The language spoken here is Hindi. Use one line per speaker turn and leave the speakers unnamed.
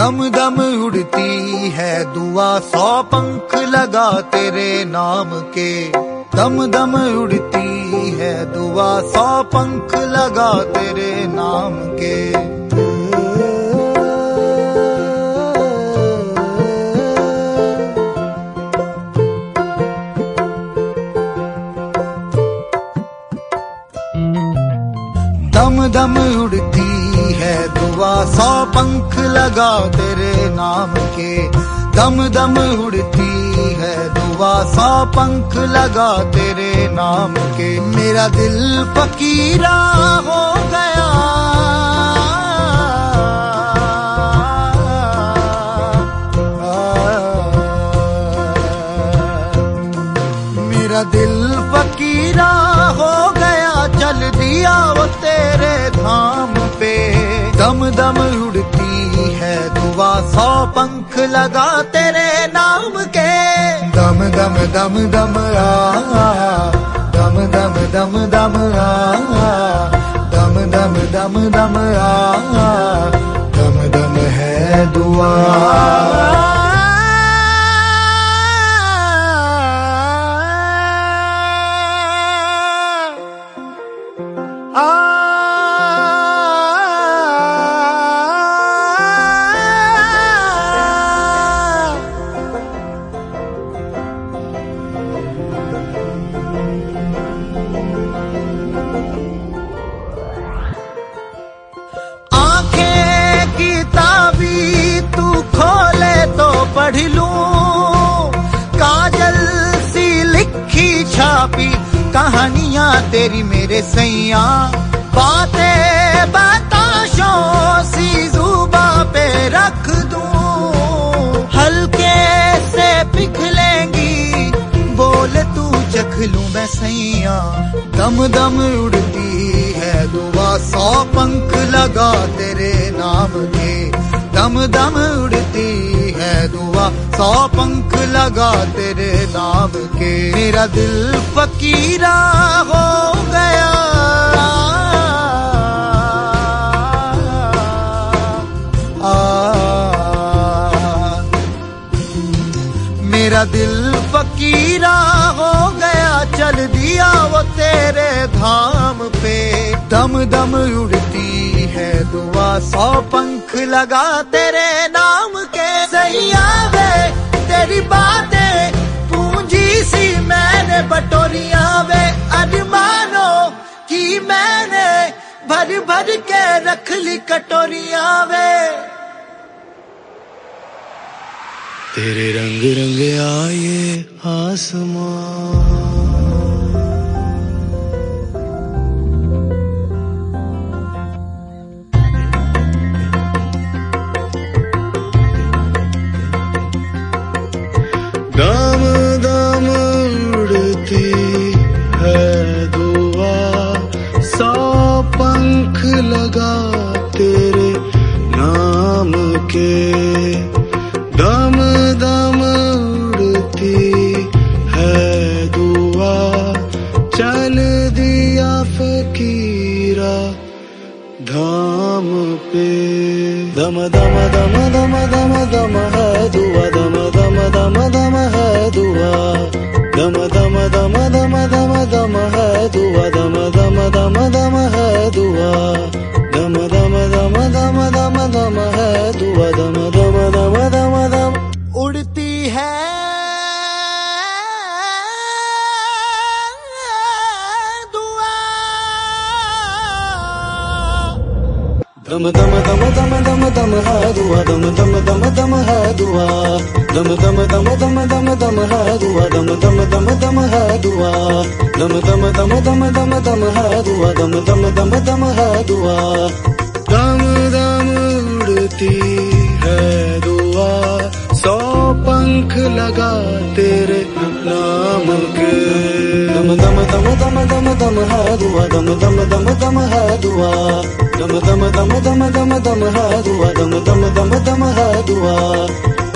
दम दम उड़ती है दुआ, 100 पंख लगा तेरे नाम के। दम दम उड़ती है दुआ, 100 पंख लगा तेरे नाम के। दम दम उड़ती है दुआ, 100 पंख लगा तेरे नाम के। दम दम उड़ती है दुआ, 100 पंख लगा तेरे नाम के। मेरा दिल फकीरा हो गया, मेरा दिल फकीरा हो गया, चल दिया वो तेरे धाम पे। दम दम उड़ती है दुआ, 100 पंख लगा तेरे नाम के। दम दम दम दम दम दम दम दम दम दम दम दम दम दम है दुआ। पढ़ लूं काजल सी लिखी छापी कहानियां तेरी मेरे सैया। बातें बताशों सी जुबां पे रख दूं, हल्के से पिघलेंगी बोल तू चख लूं मैं सैया। दम दम उड़ती है दुआ, 100 पंख लगा तेरे नाम के। दम दम उड़ती है दुआ, 100 पंख लगा तेरे नाम के। मेरा दिल फकीरा हो गया, मेरा दिल फकीरा हो गया, चल दिया वो तेरे धाम पे। दम दम उड़ती है दुआ, 100 पंख लगा तेरे नाम के। सैया वे तेरी बातें पूंजी सी मैंने बटोरिया वे, अरमानों की मैंने भर भर के रख ली कटोरिया वे।
तेरे रंग रंग आए आसमां, दम दम उड़ती है दुआ, 100 पंख लगा तेरे नाम के। दम दम उड़ती है दुआ, चल दिया फकीरा धाम पे। दम दम दम दम दम दम है दुआ, दम दम दम दम है दुआ। दम दम दम दम दम दम है दुआ, दम दम दम दम है दुआ। दम दम दम दम दम दम है दुआ, दम दम दम दम दम
उड़ती है दुआ।
दम दम दम दम दम दम है दुआ, दम दम दम दम है दुआ। दम दम दम दम दम दम है दुआ, दम दम दम दम है दुआ। दम दम दम दम दम दम है दुआ, दम दम दम दम है दुआ। दम दम उड़ती है दुआ, 100 पंख लगा तेरे नाम के। दम दम दम दम दम दम है दुआ, दम दम दम दम है दुआ। दम दम दम दम दम दम है दुआ, दम दम दम दम है दुआ।